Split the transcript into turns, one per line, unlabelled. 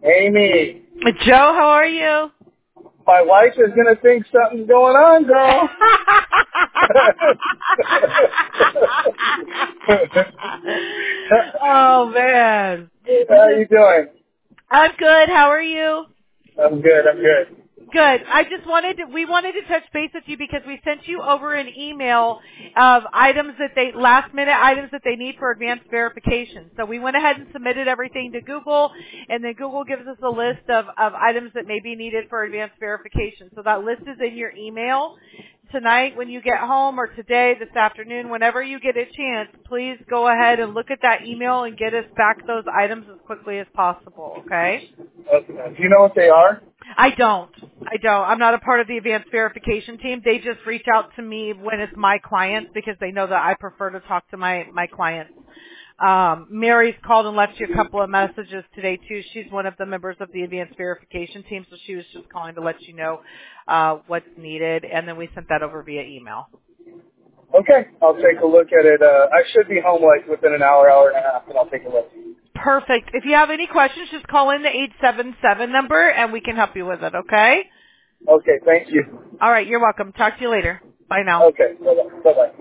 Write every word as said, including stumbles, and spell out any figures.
Amy.
Joe, how are you?
My wife is going to think something's going on, girl.
Oh, man.
How you doing?
I'm good. How are you?
I'm good. I'm good.
Good. I just wanted to, we wanted to touch base with you because we sent you over an email of items that they, last minute items that they need for advanced verification. So we went ahead and submitted everything to Google, and then Google gives us a list of, of items that may be needed for advanced verification. So that list is in your email. Tonight when you get home, or today, this afternoon, whenever you get a chance, please go ahead and look at that email and get us back those items as quickly as possible, okay?
Okay. Do you know what they are?
I don't. I don't. I'm not a part of the advanced verification team. They just reach out to me when it's my clients because they know that I prefer to talk to my, my clients. Um, Mary's called and left you a couple of messages today too. She's one of the members of the advanced verification team, so she was just calling to let you know uh, what's needed, and then we sent that over via email.
Okay. I'll take a look at it. Uh, I should be home like within an hour, hour and a half, and I'll take a look.
Perfect. If you have any questions, just call in the eight seven seven number, and we can help you with it, okay?
Okay. Thank you.
All right. You're welcome. Talk to you later. Bye now.
Okay. Bye-bye. Bye-bye.